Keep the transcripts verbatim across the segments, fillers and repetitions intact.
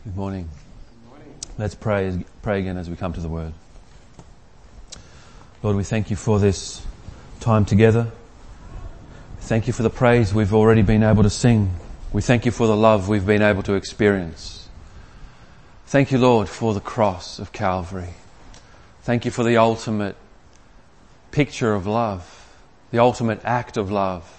Good morning. Good morning. Let's pray, pray again as we come to the Word. Lord, we thank you for this time together. Thank you for the praise we've already been able to sing. We thank you for the love we've been able to experience. Thank you, Lord, for the cross of Calvary. Thank you for the ultimate picture of love, the ultimate act of love.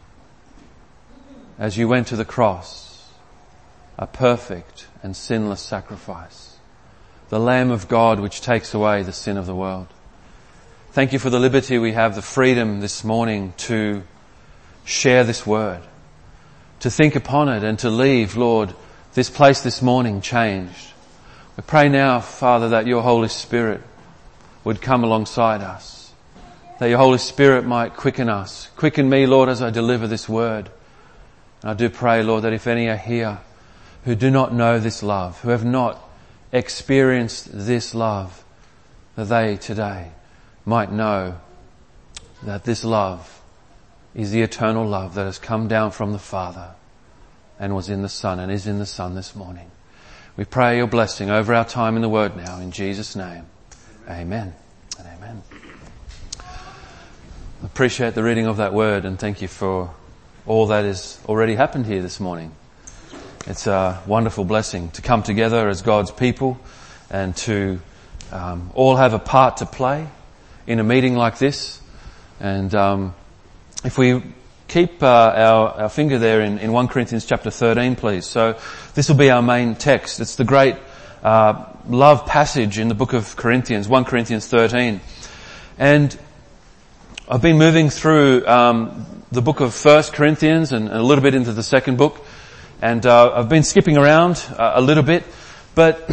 As you went to the cross, a perfect and sinless sacrifice, the Lamb of God which takes away the sin of the world. Thank you for the liberty we have, the freedom this morning to share this word, to think upon it and to leave, Lord, this place this morning changed. We pray now, Father, that your Holy Spirit would come alongside us, that your Holy Spirit might quicken us. Quicken me, Lord, as I deliver this word. And I do pray, Lord, that if any are here who do not know this love, who have not experienced this love, that they today might know that this love is the eternal love that has come down from the Father and was in the Son and is in the Son this morning. We pray your blessing over our time in the Word now, in Jesus' name. Amen and amen. I appreciate the reading of that Word and thank you for all that has already happened here this morning. It's a wonderful blessing to come together as God's people and to um, all have a part to play in a meeting like this. And um, if we keep uh, our, our finger there in, in First Corinthians chapter thirteen, please. So this will be our main text. It's the great uh, love passage in the book of Corinthians, First Corinthians thirteen. And I've been moving through um, the book of First Corinthians and, and a little bit into the second book. And uh, I've been skipping around uh, a little bit, but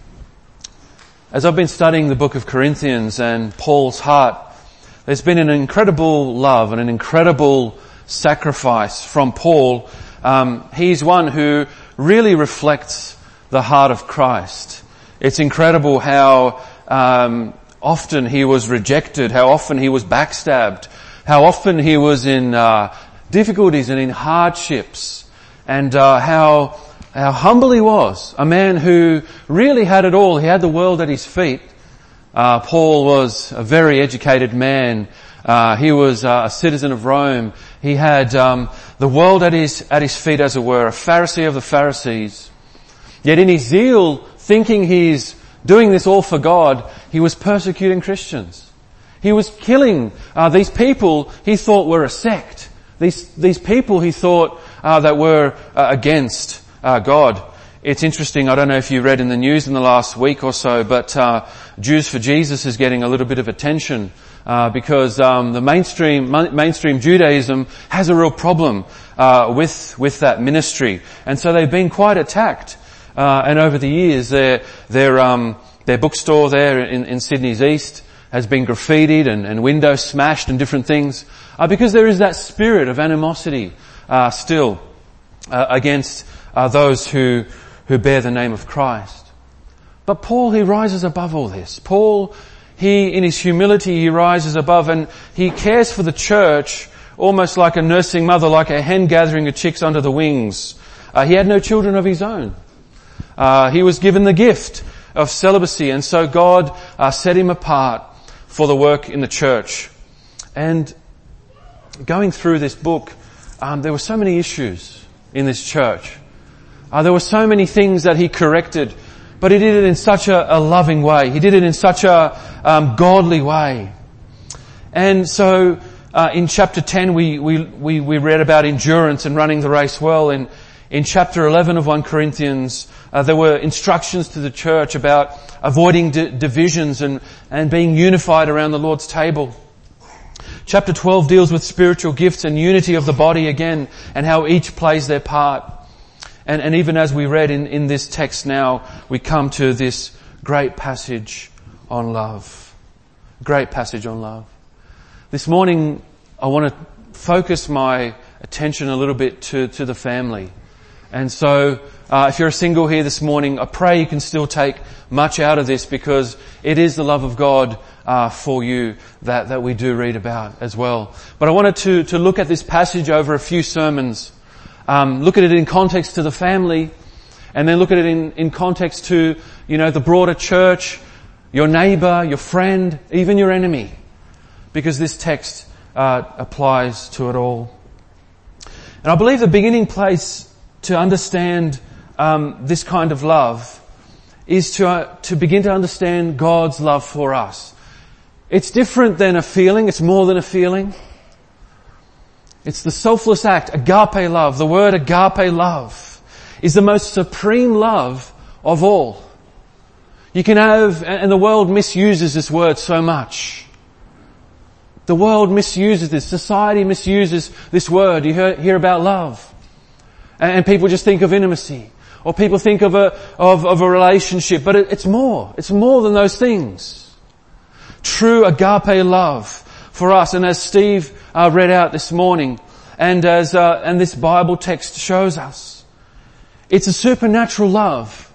as I've been studying the book of Corinthians and Paul's heart, there's been an incredible love and an incredible sacrifice from Paul. Um, he's one who really reflects the heart of Christ. It's incredible how um, often he was rejected, how often he was backstabbed, how often he was in uh, difficulties and in hardships. And uh, how how humble he was, a man who really had it all. He had the world at his feet. Uh, Paul was a very educated man. Uh, he was uh, a citizen of Rome. He had um, the world at his at his feet, as it were, a Pharisee of the Pharisees. Yet in his zeal, thinking he's doing this all for God, he was persecuting Christians. He was killing uh, these people he thought were a sect. These these people he thought uh, that were uh, against uh, God. It's interesting, I don't know if you read in the news in the last week or so, but uh, Jews for Jesus is getting a little bit of attention uh, because um, the mainstream mainstream Judaism has a real problem uh, with with that ministry, and so they've been quite attacked. Uh, and over the years, their their um, their bookstore there in, in Sydney's East has been graffitied and, and windows smashed and different things uh, because there is that spirit of animosity uh, still uh, against uh, those who who bear the name of Christ. But Paul, he rises above all this. Paul, he, in his humility, he rises above and he cares for the church almost like a nursing mother, like a hen gathering her chicks under the wings. Uh, he had no children of his own. Uh, he was given the gift of celibacy, and so God uh, set him apart for the work in the church. And going through this book, um, there were so many issues in this church. Uh, there were so many things that he corrected, but he did it in such a, a loving way. He did it in such a um, godly way. And so uh, in chapter ten, we, we, we, we read about endurance and running the race well. And in chapter eleven of First Corinthians, uh, there were instructions to the church about avoiding di- divisions and, and being unified around the Lord's table. Chapter twelve deals with spiritual gifts and unity of the body again, and how each plays their part. And, and even as we read in, in this text now, we come to this great passage on love. Great passage on love. This morning, I want to focus my attention a little bit to, to the family. And so, uh, if you're a single here this morning, I pray you can still take much out of this, because it is the love of God uh, for you that, that we do read about as well. But I wanted to, to look at this passage over a few sermons. Um, look at it in context to the family, And then look at it in, in context to, you know, the broader church, your neighbour, your friend, even your enemy. Because this text uh, applies to it all. And I believe the beginning place to understand um, this kind of love is to uh, to begin to understand God's love for us. It's different than a feeling. It's more than a feeling. It's the selfless act, agape love. The word agape love is the most supreme love of all. You can have, and the world misuses this word so much. The world misuses this. Society misuses this word. You hear, hear about love. And people just think of intimacy. Or people think of a, of, of a relationship. But it, it's more. It's more than those things. True agape love for us. And as Steve uh, read out this morning, and as, uh, and this Bible text shows us, it's a supernatural love.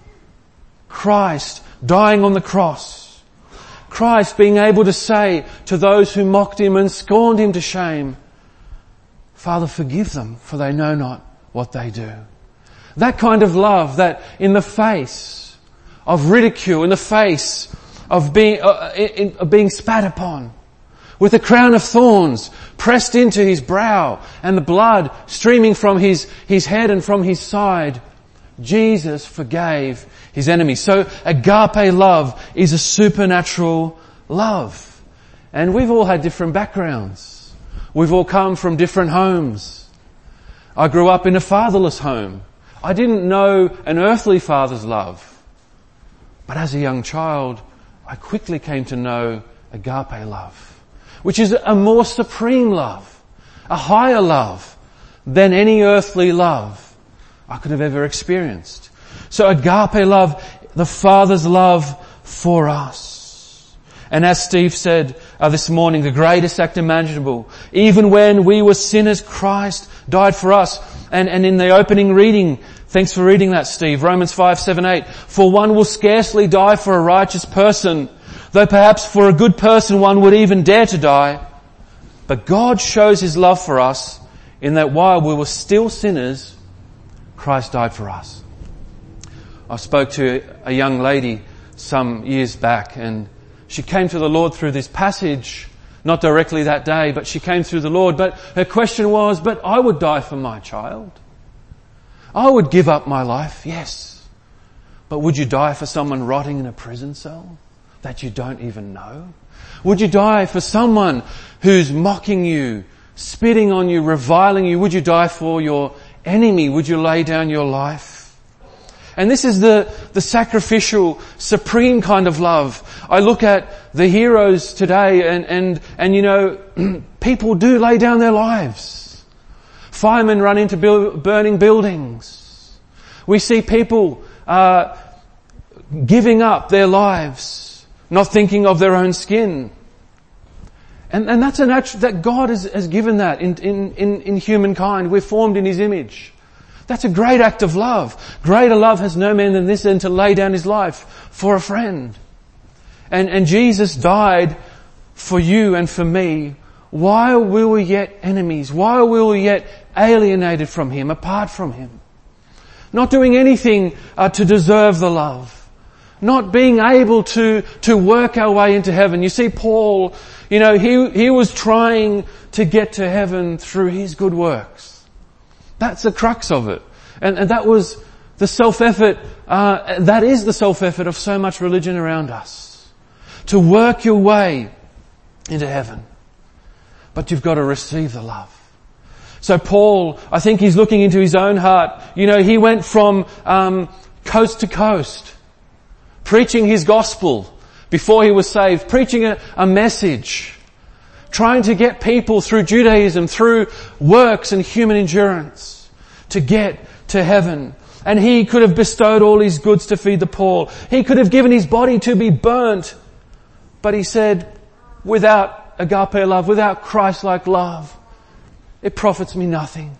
Christ dying on the cross. Christ being able to say to those who mocked him and scorned him to shame, Father, forgive them, for they know not what they do. That kind of love that in the face of ridicule, in the face of being, uh, in, of being spat upon, with a crown of thorns pressed into his brow and the blood streaming from his, his head and from his side, Jesus forgave his enemies. So agape love is a supernatural love. And we've all had different backgrounds. We've all come from different homes. I grew up in a fatherless home. I didn't know an earthly father's love. But as a young child, I quickly came to know agape love, which is a more supreme love, a higher love than any earthly love I could have ever experienced. So agape love, the Father's love for us. And as Steve said uh, this morning, the greatest act imaginable. Even when we were sinners, Christ died for us. And, and in the opening reading, thanks for reading that, Steve, Romans five, seven, eight. For one will scarcely die for a righteous person, though perhaps for a good person one would even dare to die. But God shows his love for us in that while we were still sinners, Christ died for us. I spoke to a young lady some years back, and she came to the Lord through this passage, not directly that day, but she came through the Lord. But her question was, but I would die for my child. I would give up my life, yes. But would you die for someone rotting in a prison cell that you don't even know? Would you die for someone who's mocking you, spitting on you, reviling you? Would you die for your enemy? Would you lay down your life? And this is the, the sacrificial, supreme kind of love. I look at the heroes today and, and, and you know, people do lay down their lives. Firemen run into build, burning buildings. We see people, uh, giving up their lives, not thinking of their own skin. And, and that's an attribute that God has, has given that in, in, in, in humankind. We're formed in his image. That's a great act of love. Greater love has no man than this, than to lay down his life for a friend. And, and Jesus died for you and for me while we were yet enemies, while we were yet alienated from him, apart from him. Not doing anything uh, to deserve the love. Not being able to, to work our way into heaven. You see, Paul, you know, he, he was trying to get to heaven through his good works. That's the crux of it. And, and that was the self-effort, uh, that is the self-effort of so much religion around us. To work your way into heaven. But you've got to receive the love. So Paul, I think he's looking into his own heart. You know, he went from, um, coast to coast, preaching his gospel before he was saved, preaching a, a message, trying to get people through Judaism, through works and human endurance to get to heaven. And he could have bestowed all his goods to feed the poor. He could have given his body to be burnt. But he said, without agape love, without Christ-like love, it profits me nothing.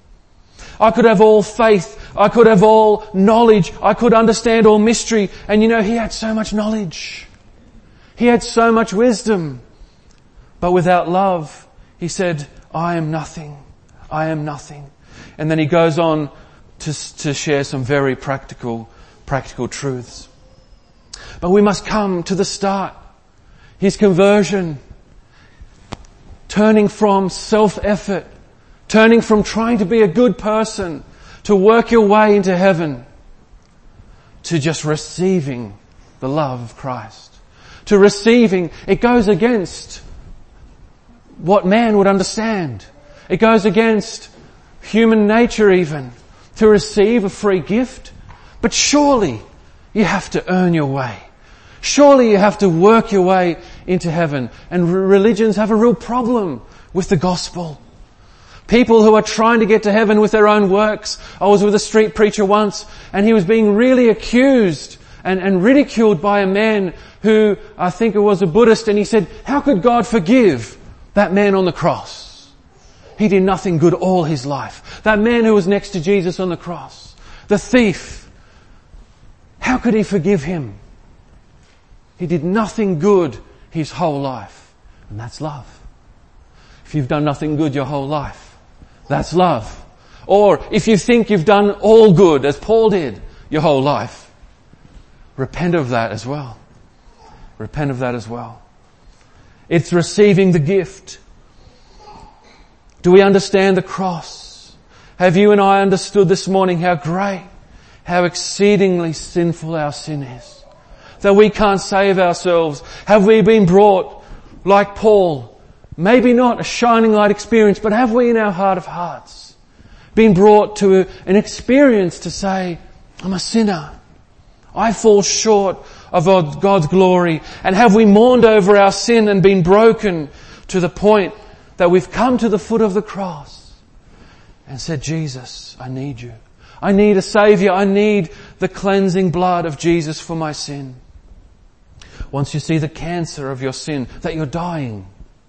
I could have all faith. I could have all knowledge. I could understand all mystery. And you know, he had so much knowledge. He had so much wisdom. But without love, he said, I am nothing. I am nothing. And then he goes on to, to share some very practical, practical truths. But we must come to the start. His conversion. Turning from self-effort. Turning from trying to be a good person to work your way into heaven, to just receiving the love of Christ. To receiving, it goes against what man would understand. It goes against human nature even, to receive a free gift. But surely you have to earn your way. Surely you have to work your way into heaven. And religions have a real problem with the gospel. People who are trying to get to heaven with their own works. I was with a street preacher once, and he was being really accused and, and ridiculed by a man who, I think it was a Buddhist, and he said, how could God forgive that man on the cross? He did nothing good all his life. That man who was next to Jesus on the cross, the thief, how could he forgive him? He did nothing good his whole life. And that's love. If you've done nothing good your whole life, that's love. Or if you think you've done all good, as Paul did, your whole life, repent of that as well. Repent of that as well. It's receiving the gift. Do we understand the cross? Have you and I understood this morning how great, how exceedingly sinful our sin is? That we can't save ourselves. Have we been brought, like Paul, maybe not a shining light experience, but have we in our heart of hearts been brought to an experience to say, I'm a sinner. I fall short of God's glory. And have we mourned over our sin and been broken to the point that we've come to the foot of the cross and said, Jesus, I need you. I need a Saviour. I need the cleansing blood of Jesus for my sin. Once you see the cancer of your sin, that you're dying,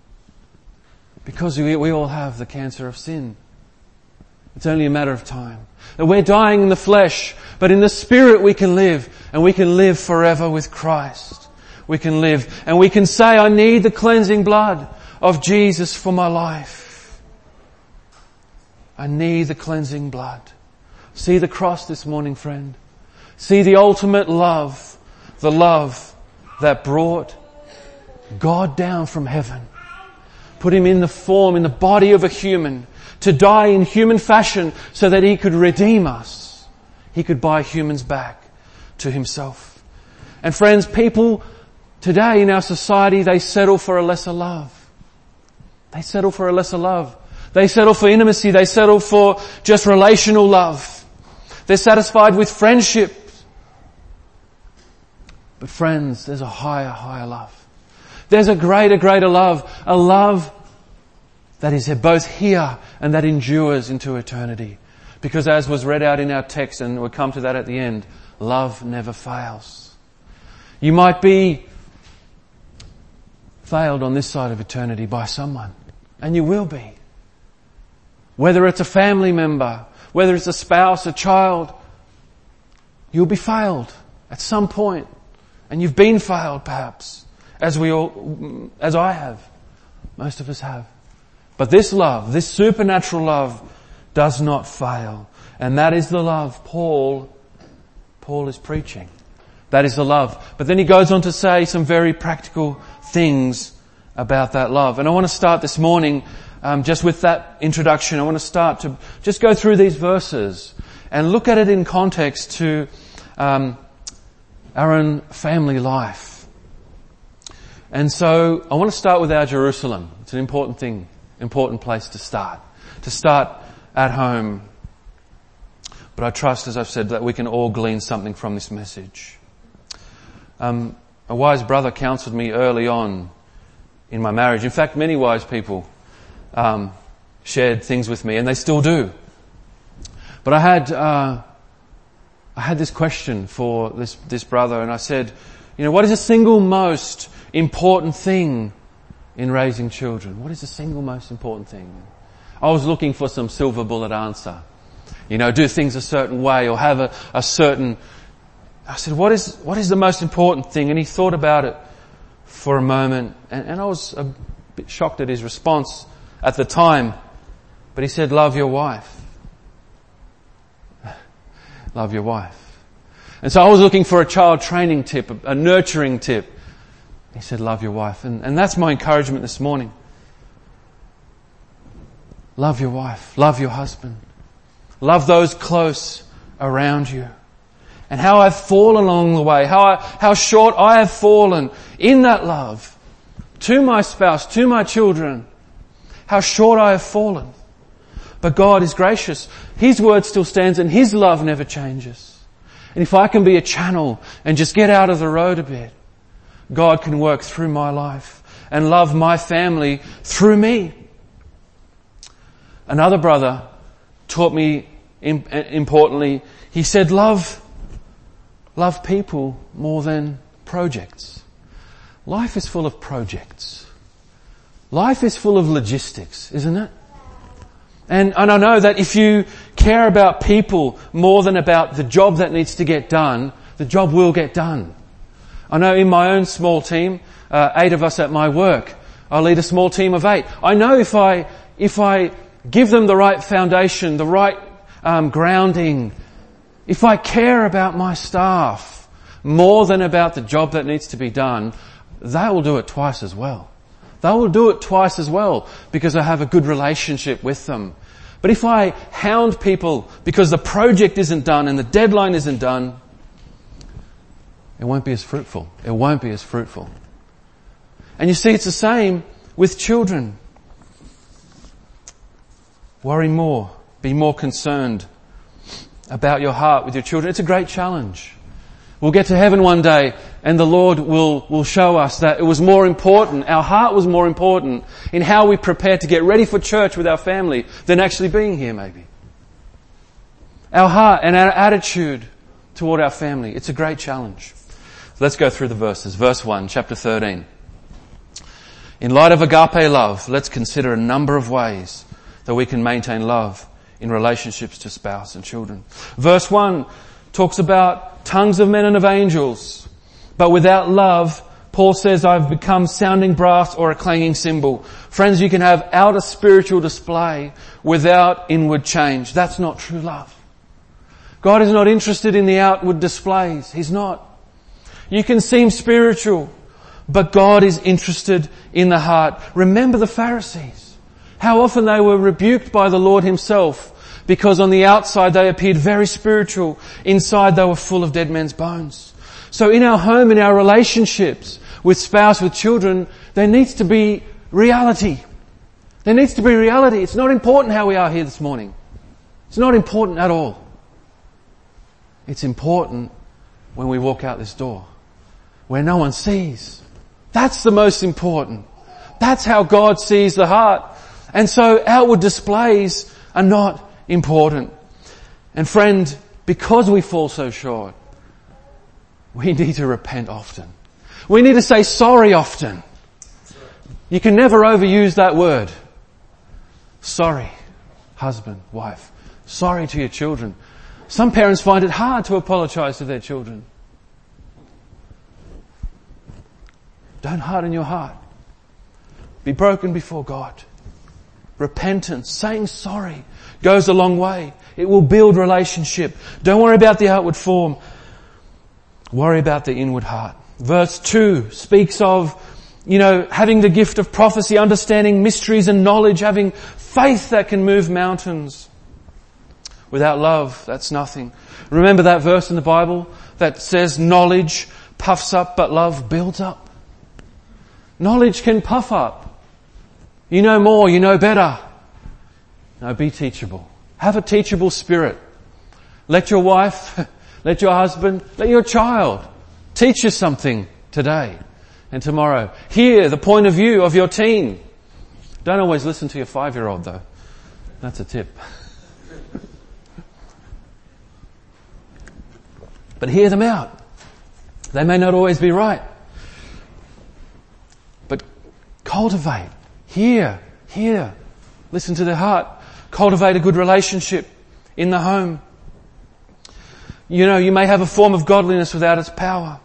because we, we all have the cancer of sin. It's only a matter of time. That we're dying in the flesh, but in the Spirit we can live, and we can live forever with Christ. We can live, and we can say, I need the cleansing blood of Jesus for my life. I need the cleansing blood. See the cross this morning, friend. See the ultimate love, the love that brought God down from heaven. Put him in the form, in the body of a human, to die in human fashion so that he could redeem us. He could buy humans back to himself. And friends, people today in our society, they settle for a lesser love. They settle for a lesser love. They settle for intimacy. They settle for just relational love. They're satisfied with friendship. But friends, there's a higher, higher love. There's a greater, greater love. A love that is both here and that endures into eternity. Because as was read out in our text, and we'll come to that at the end, love never fails. You might be failed on this side of eternity by someone. And you will be. Whether it's a family member, whether it's a spouse, a child, you'll be failed at some point. And you've been failed perhaps. As we all, as I have. Most of us have. But this love, this supernatural love, does not fail. And that is the love Paul, Paul is preaching. That is the love. But then he goes on to say some very practical things about that love. And I want to start this morning, um, just with that introduction. I want to start to just go through these verses and look at it in context to, um, our own family life. And so I want to start with our Jerusalem. It's an important thing, important place to start. To start at home. But I trust, as I've said, that we can all glean something from this message. Um, a wise brother counseled me early on in my marriage. In fact, many wise people um, shared things with me, and they still do. But I had uh, I had this question for this this brother, and I said, you know, what is the single most important thing in raising children? What is the single most important thing? I was looking for some silver bullet answer. You know, do things a certain way or have a, a certain... I said, what is what is the most important thing? And he thought about it for a moment, and, and I was a bit shocked at his response at the time. But he said, love your wife. love your wife. And so I was looking for a child training tip, a, a nurturing tip. He said, love your wife. And, and that's my encouragement this morning. Love your wife. Love your husband. Love those close around you. And how I've fallen along the way, how I, how short I have fallen in that love to my spouse, to my children, how short I have fallen. But God is gracious. His word still stands and His love never changes. And if I can be a channel and just get out of the road a bit, God can work through my life and love my family through me. Another brother taught me importantly, he said, love, love people more than projects. Life is full of projects. Life is full of logistics, isn't it? And, and I know that if you care about people more than about the job that needs to get done, the job will get done. I know in my own small team, uh, eight of us at my work, I lead a small team of eight. I know if I, if I give them the right foundation, the right um, grounding, if I care about my staff more than about the job that needs to be done, they will do it twice as well. They will do it twice as well because I have a good relationship with them. But if I hound people because the project isn't done and the deadline isn't done, it won't be as fruitful. It won't be as fruitful. And you see, it's the same with children. Worry more. Be more concerned about your heart with your children. It's a great challenge. We'll get to heaven one day and the Lord will, will show us that it was more important, our heart was more important in how we prepare to get ready for church with our family than actually being here maybe. Our heart and our attitude toward our family, it's a great challenge. So let's go through the verses. Verse one, chapter thirteen. In light of agape love, let's consider a number of ways that we can maintain love in relationships to spouse and children. Verse one talks about tongues of men and of angels. But without love, Paul says, I've become sounding brass or a clanging cymbal. Friends, you can have outer spiritual display without inward change. That's not true love. God is not interested in the outward displays. He's not. You can seem spiritual, but God is interested in the heart. Remember the Pharisees. How often they were rebuked by the Lord Himself because on the outside they appeared very spiritual. Inside they were full of dead men's bones. So in our home, in our relationships with spouse, with children, there needs to be reality. There needs to be reality. It's not important how we are here this morning. It's not important at all. It's important when we walk out this door, where no one sees. That's the most important. That's how God sees the heart. And so outward displays are not important. And friend, because we fall so short, we need to repent often. We need to say sorry often. You can never overuse that word. Sorry, husband, wife. Sorry to your children. Some parents find it hard to apologize to their children. Don't harden your heart. Be broken before God. Repentance, saying sorry, goes a long way. It will build relationship. Don't worry about the outward form. Worry about the inward heart. Verse two speaks of, you know, having the gift of prophecy, understanding mysteries and knowledge, having faith that can move mountains. Without love, that's nothing. Remember that verse in the Bible that says knowledge puffs up, but love builds up. Knowledge can puff up. You know more, you know better. No, be teachable. Have a teachable spirit. Let your wife, let your husband, let your child teach you something today and tomorrow. Hear the point of view of your teen. Don't always listen to your five-year-old though. That's a tip. But hear them out. They may not always be right. But cultivate. Hear. Hear. Listen to their heart. Cultivate a good relationship in the home. You know, you may have a form of godliness without its power.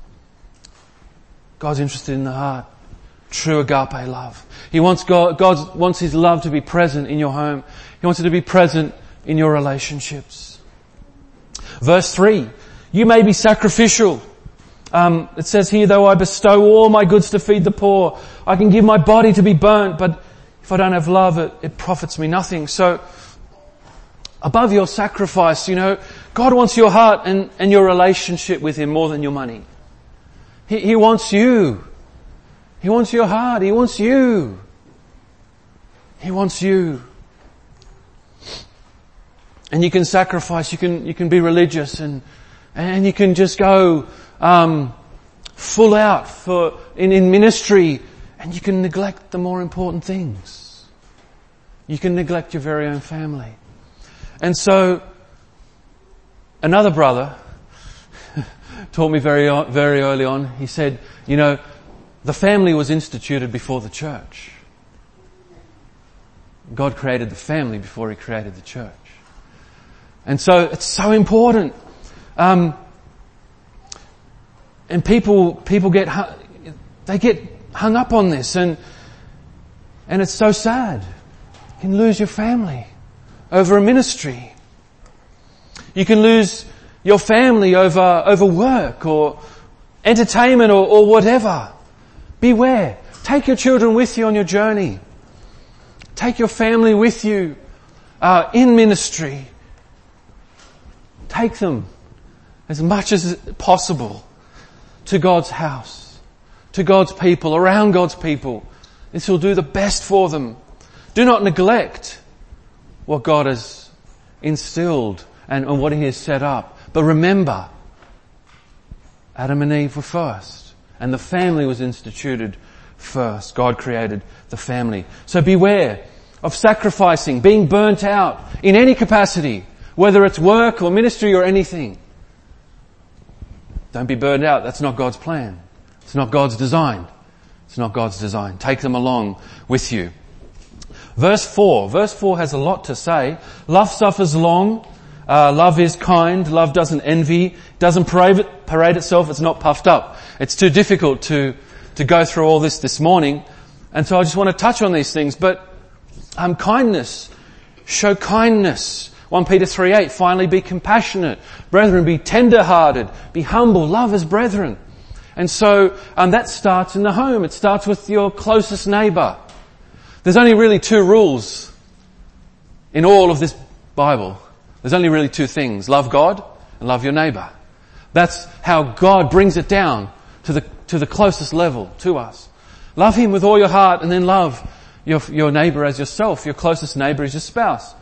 God's interested in the heart. True agape love. He wants God, God wants His love to be present in your home. He wants it to be present in your relationships. Verse three, you may be sacrificial. Um, it says here, though I bestow all my goods to feed the poor, I can give my body to be burnt, but if I don't have love, it, it profits me nothing. So, above your sacrifice, you know, God wants your heart and, and your relationship with Him more than your money. He, he wants you. He wants your heart. He wants you. He wants you. And you can sacrifice, you can, you can be religious and, and you can just go, um, full out for, in, in ministry, and you can neglect the more important things. You can neglect your very own family. And so, another brother taught me very, very early on, he said, you know, the family was instituted before the church. God created the family before He created the church. And so it's so important. Um, and people, people get, they get hung up on this, and, and it's so sad. You can lose your family over a ministry. You can lose your family over, over work or entertainment or, or whatever. Beware. Take your children with you on your journey. Take your family with you, uh, in ministry. Take them as much as possible to God's house, to God's people, around God's people. This will do the best for them. Do not neglect what God has instilled and, and what He has set up. But remember, Adam and Eve were first, and the family was instituted first. God created the family. So beware of sacrificing, being burnt out in any capacity, whether it's work or ministry or anything. Don't be burned out. That's not God's plan. It's not God's design. It's not God's design. Take them along with you. Verse four. Verse four has a lot to say. Love suffers long. Uh, love is kind. Love doesn't envy. Doesn't parade, parade itself. It's not puffed up. It's too difficult to, to go through all this this morning. And so I just want to touch on these things. But, um, kindness. Show kindness. First Peter three eight, finally be compassionate. Brethren, be tender-hearted. Be humble. Love as brethren. And so, um, that starts in the home. It starts with your closest neighbour. There's only really two rules in all of this Bible. There's only really two things. Love God and love your neighbour. That's how God brings it down to the, to the closest level to us. Love Him with all your heart, and then love your, your neighbour as yourself. Your closest neighbour is your spouse.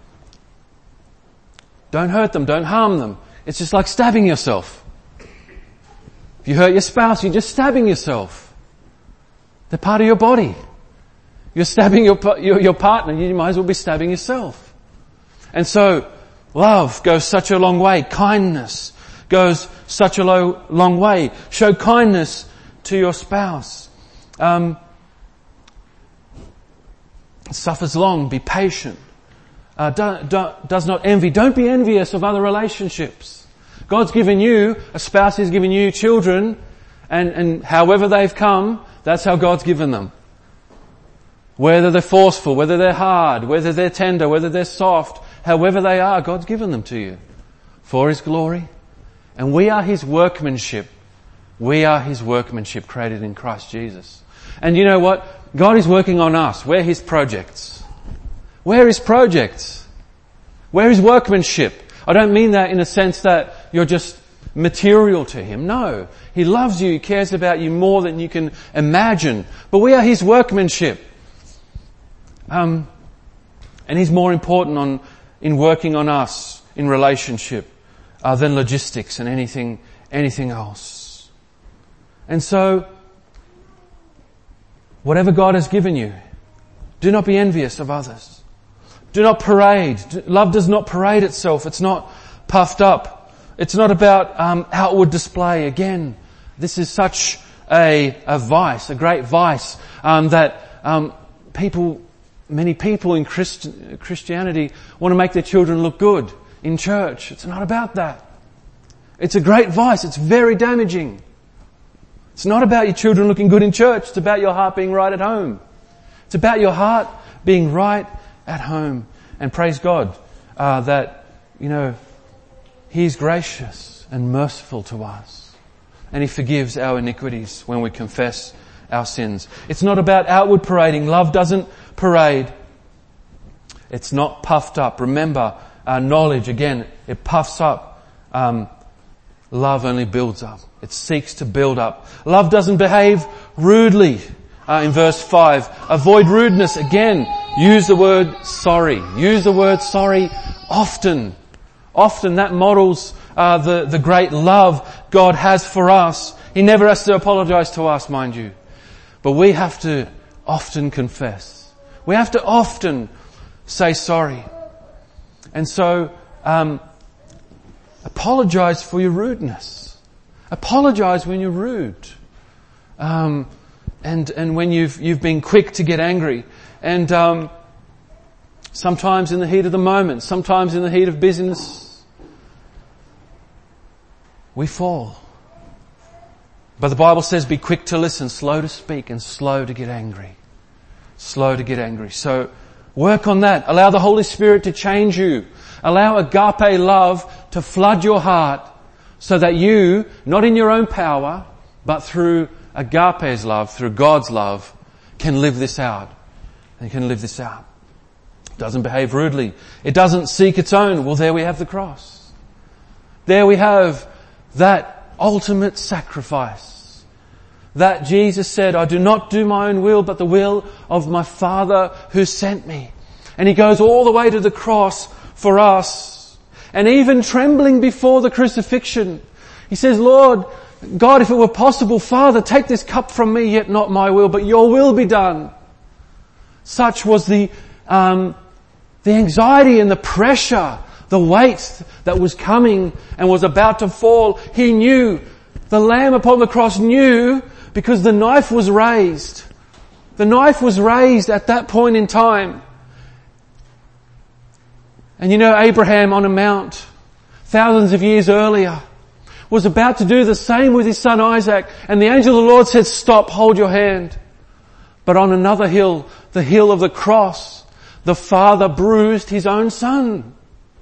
Don't hurt them. Don't harm them. It's just like stabbing yourself. If you hurt your spouse, you're just stabbing yourself. They're part of your body. You're stabbing your, your, your partner, you might as well be stabbing yourself. And so, love goes such a long way. Kindness goes such a low, long way. Show kindness to your spouse. Um, suffers long. Be patient. Uh, don't, don't, does not envy. Don't be envious of other relationships. God's given you, a spouse has given you children, and, and however they've come, that's how God's given them. Whether they're forceful, whether they're hard, whether they're tender, whether they're soft, however they are, God's given them to you for His glory. And we are His workmanship. We are His workmanship created in Christ Jesus. And you know what? God is working on us. We're His projects. We're His projects. We're His workmanship. I don't mean that in a sense that you're just material to Him. No. He loves you. He cares about you more than you can imagine. But we are His workmanship. Um, and He's more important on, in working on us in relationship, uh, than logistics and anything, anything else. And so, whatever God has given you, do not be envious of others. Do not parade. Love does not parade itself. It's not puffed up. It's not about um, outward display. Again, this is such a, a vice, a great vice, um, that um, people, many people in Christ, Christianity want to make their children look good in church. It's not about that. It's a great vice. It's very damaging. It's not about your children looking good in church. It's about your heart being right at home. It's about your heart being right at home. And praise God uh, that, you know, He is gracious and merciful to us. And He forgives our iniquities when we confess our sins. It's not about outward parading. Love doesn't parade. It's not puffed up. Remember, our knowledge, again, it puffs up. Um, love only builds up. It seeks to build up. Love doesn't behave rudely. Uh, in verse five, avoid rudeness. Again, use the word sorry. Use the word sorry often. Often that models uh, the, the great love God has for us. He never has to apologize to us, mind you. But we have to often confess. We have to often say sorry. And so, um, apologize for your rudeness. Apologize when you're rude. Um, and, and when you've, you've been quick to get angry. And, um, sometimes in the heat of the moment, sometimes in the heat of business, we fall. But the Bible says be quick to listen, slow to speak, and slow to get angry. Slow to get angry. So, work on that. Allow the Holy Spirit to change you. Allow agape love to flood your heart so that you, not in your own power, but through agape's love, through God's love, can live this out. And can live this out. It doesn't behave rudely. It doesn't seek its own. Well, there we have the cross. There we have that ultimate sacrifice. That Jesus said, I do not do my own will, but the will of my Father who sent me. And He goes all the way to the cross for us. And even trembling before the crucifixion, He says, Lord, God, if it were possible, Father, take this cup from me, yet not my will, but your will be done. Such was the, um, the anxiety and the pressure, the weight that was coming and was about to fall. He knew, the Lamb upon the cross knew, because the knife was raised. The knife was raised at that point in time. And you know, Abraham on a mount, thousands of years earlier, was about to do the same with his son Isaac. And the angel of the Lord said, stop, hold your hand. But on another hill, the hill of the cross, the Father bruised His own Son.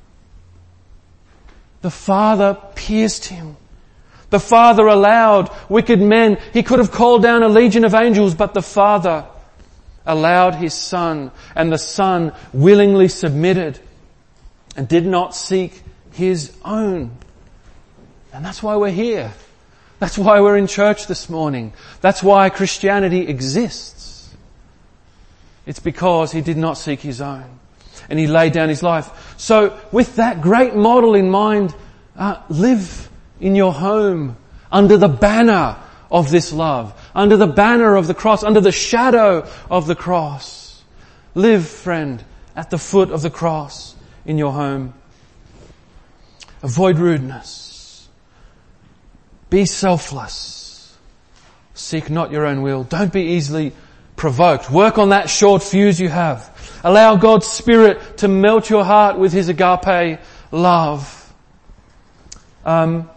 The Father pierced Him. The Father allowed wicked men. He could have called down a legion of angels, but the Father allowed His Son, and the Son willingly submitted and did not seek His own. And that's why we're here. That's why we're in church this morning. That's why Christianity exists. It's because He did not seek His own. And He laid down His life. So with that great model in mind, uh, live in your home under the banner of this love, under the banner of the cross, under the shadow of the cross. Live, friend, at the foot of the cross in your home. Avoid rudeness. Be selfless. Seek not your own will. Don't be easily provoked. Work on that short fuse you have. Allow God's Spirit to melt your heart with His agape love. Um,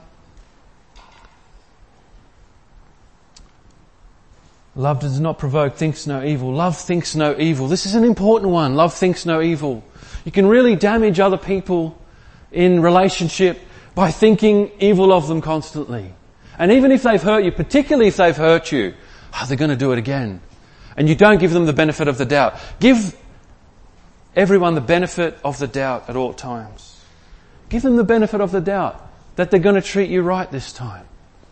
love does not provoke, thinks no evil. Love thinks no evil. This is an important one. Love thinks no evil. You can really damage other people in relationship by thinking evil of them constantly. And even if they've hurt you, particularly if they've hurt you, oh, they're going to do it again. And you don't give them the benefit of the doubt. Give everyone the benefit of the doubt at all times. Give them the benefit of the doubt that they're going to treat you right this time.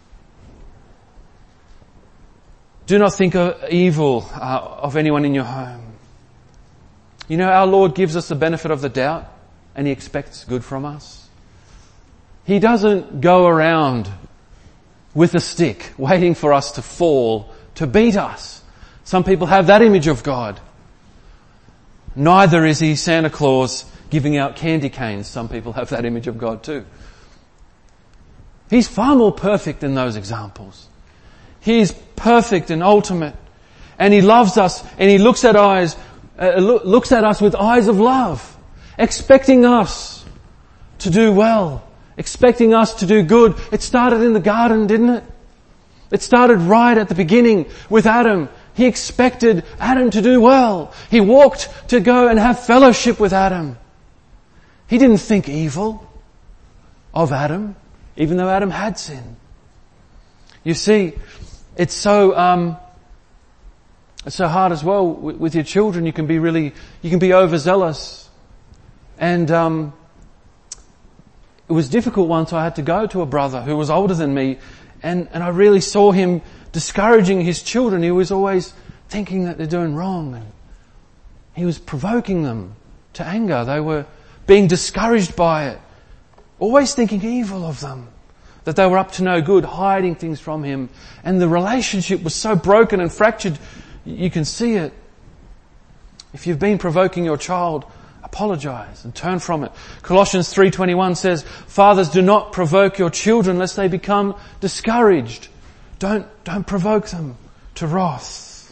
Do not think of evil uh, of anyone in your home. You know, our Lord gives us the benefit of the doubt and He expects good from us. He doesn't go around with a stick waiting for us to fall to beat us. Some people have that image of God. Neither is He Santa Claus giving out candy canes. Some people have that image of God too. He's far more perfect than those examples. He is perfect and ultimate. And He loves us, and He looks at eyes, uh, lo- looks at us with eyes of love, expecting us to do well, expecting us to do good. It started in the garden, didn't it? It started right at the beginning with Adam. He expected Adam to do well. He walked to go and have fellowship with Adam. He didn't think evil of Adam, even though Adam had sin. You see, it's so, um, it's so hard as well with, with your children. You can be really, you can be overzealous. And, um, it was difficult once. I had to go to a brother who was older than me, and, and I really saw him discouraging his children. He was always thinking that they're doing wrong, and he was provoking them to anger. They were being discouraged by it, always thinking evil of them, that they were up to no good, hiding things from him. And the relationship was so broken and fractured, you can see it. If you've been provoking your child, apologize and turn from it. Colossians three twenty-one says, "Fathers, do not provoke your children lest they become discouraged." Don't, don't provoke them to wrath.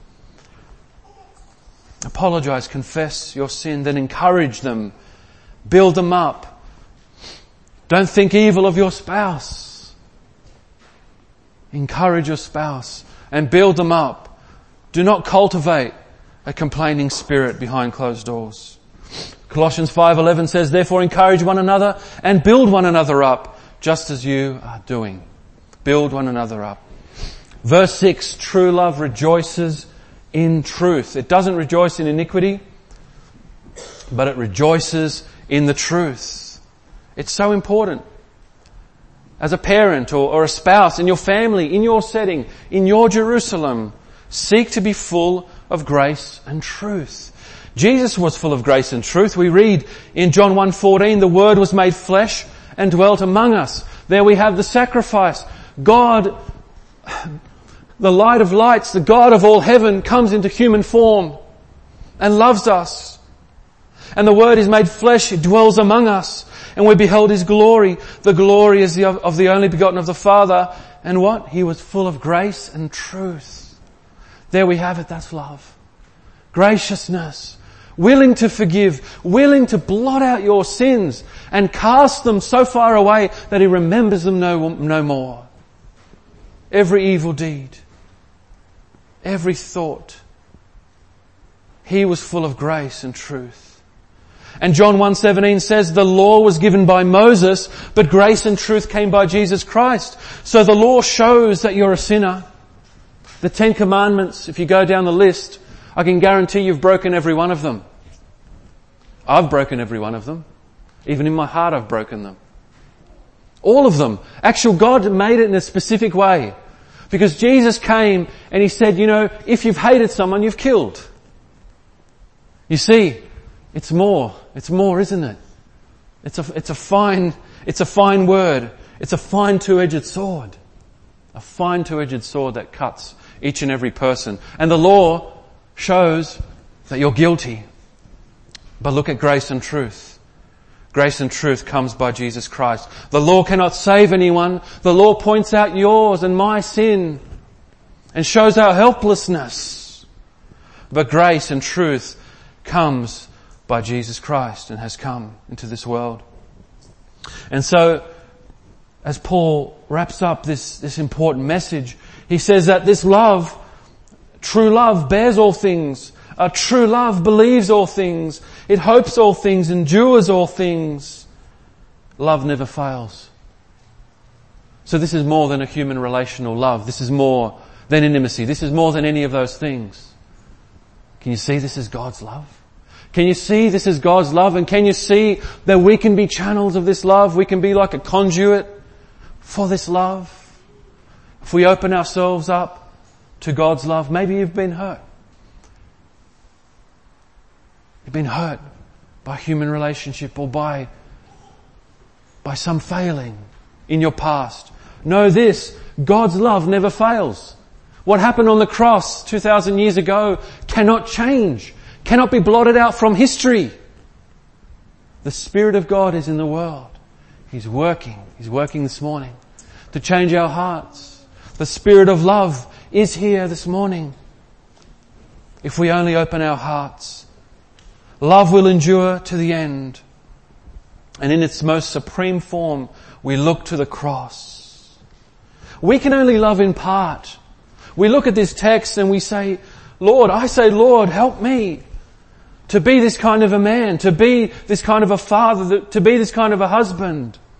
Apologize, confess your sin, then encourage them. Build them up. Don't think evil of your spouse. Encourage your spouse and build them up. Do not cultivate a complaining spirit behind closed doors. Colossians five eleven says, "Therefore encourage one another and build one another up, just as you are doing." Build one another up. Verse six, true love rejoices in truth. It doesn't rejoice in iniquity, but it rejoices in the truth. It's so important. As a parent or, or a spouse, in your family, in your setting, in your Jerusalem, seek to be full of grace and truth. Jesus was full of grace and truth. We read in John one fourteen, "The Word was made flesh and dwelt among us." There we have the sacrifice. God, the light of lights, the God of all heaven, comes into human form and loves us. And the Word is made flesh, it dwells among us, and we beheld His glory. The glory is the, of the only begotten of the Father. And what? He was full of grace and truth. There we have it, that's love. Graciousness. Willing to forgive, willing to blot out your sins and cast them so far away that He remembers them no, no more. Every evil deed, every thought. He was full of grace and truth. And John one seventeen says, "The law was given by Moses, but grace and truth came by Jesus Christ." So the law shows that you're a sinner. The Ten Commandments, if you go down the list, I can guarantee you've broken every one of them. I've broken every one of them. Even in my heart I've broken them. All of them. Actually, God made it in a specific way. Because Jesus came and He said, you know, if you've hated someone, you've killed. You see, it's more. It's more, isn't it? It's a, it's a fine, it's a fine word. It's a fine two-edged sword. A fine two-edged sword that cuts each and every person. And the law shows that you're guilty. But look at grace and truth. Grace and truth comes by Jesus Christ. The law cannot save anyone. The law points out yours and my sin and shows our helplessness. But grace and truth comes by Jesus Christ and has come into this world. And so, as Paul wraps up this, this important message, he says that this love, true love, bears all things. A true love believes all things. It hopes all things, endures all things. Love never fails. So this is more than a human relational love. This is more than intimacy. This is more than any of those things. Can you see this is God's love? Can you see this is God's love? And can you see that we can be channels of this love? We can be like a conduit for this love. If we open ourselves up to God's love, maybe you've been hurt. You've been hurt by human relationship or by, by some failing in your past. Know this, God's love never fails. What happened on the cross two thousand years ago cannot change, cannot be blotted out from history. The Spirit of God is in the world. He's working. He's working this morning to change our hearts. The Spirit of love is here this morning. If we only open our hearts, love will endure to the end. And in its most supreme form, we look to the cross. We can only love in part. We look at this text and we say, Lord, I say, Lord, help me to be this kind of a man, to be this kind of a father, to be this kind of a husband.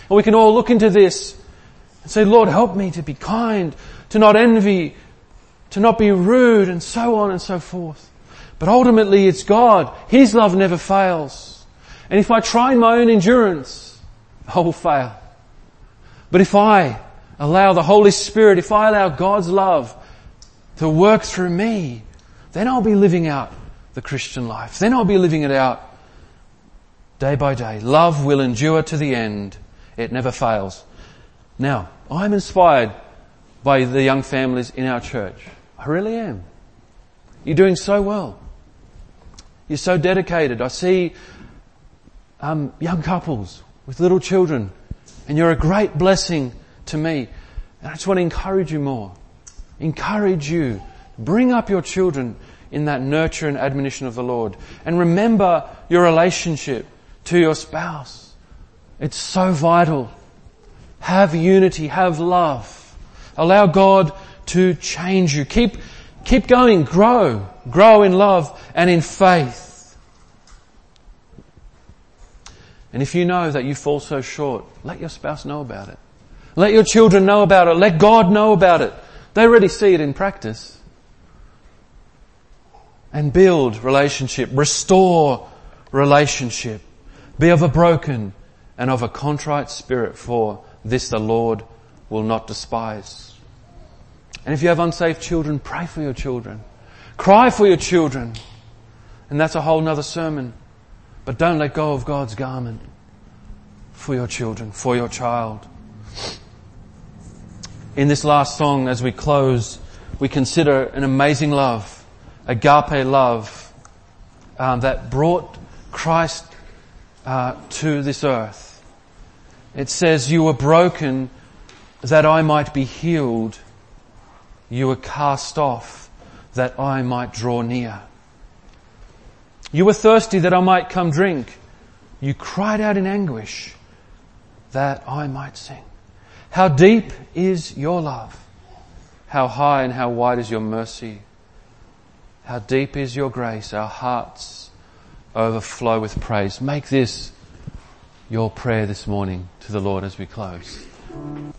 And we can all look into this and say, Lord, help me to be kind, to not envy, to not be rude, and so on and so forth. But ultimately it's God. His love never fails. And if I try in my own endurance, I will fail. But if I allow the Holy Spirit, if I allow God's love to work through me, then I'll be living out the Christian life. Then I'll be living it out day by day. Love will endure to the end. It never fails. Now, I'm inspired by the young families in our church. I really am. You're doing so well. You're so dedicated. I see um, young couples with little children, and you're a great blessing to me. And I just want to encourage you more. Encourage you. Bring up your children in that nurture and admonition of the Lord. And remember your relationship to your spouse. It's so vital. Have unity, have love. Allow God to change you. Keep, keep going, grow. Grow in love and in faith. And if you know that you fall so short, let your spouse know about it. Let your children know about it. Let God know about it. They already see it in practice. And build relationship. Restore relationship. Be of a broken and of a contrite spirit, for this the Lord will not despise. And if you have unsaved children, pray for your children. Cry for your children. And that's a whole nother sermon. But don't let go of God's garment for your children, for your child. In this last song, as we close, we consider an amazing love, agape love, um, that brought Christ uh, to this earth. It says, you were broken that I might be healed. You were cast off that I might draw near. You were thirsty that I might come drink. You cried out in anguish that I might sing. How deep is your love? How high and how wide is your mercy? How deep is your grace? Our hearts overflow with praise. Make this your prayer this morning to the Lord as we close.